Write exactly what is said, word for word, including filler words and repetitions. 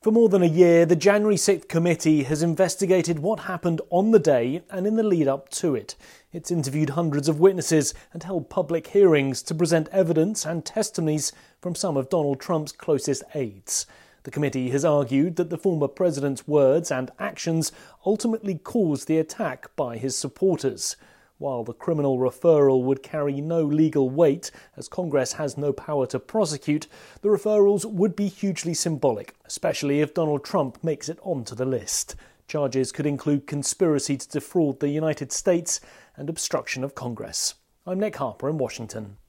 For more than a year, the January sixth committee has investigated what happened on the day and in the lead-up to it. It's interviewed hundreds of witnesses and held public hearings to present evidence and testimonies from some of Donald Trump's closest aides. The committee has argued that the former president's words and actions ultimately caused the attack by his supporters. While the criminal referral would carry no legal weight, as Congress has no power to prosecute, the referrals would be hugely symbolic, especially if Donald Trump makes it onto the list. Charges could include conspiracy to defraud the United States and obstruction of Congress. I'm Nick Harper in Washington.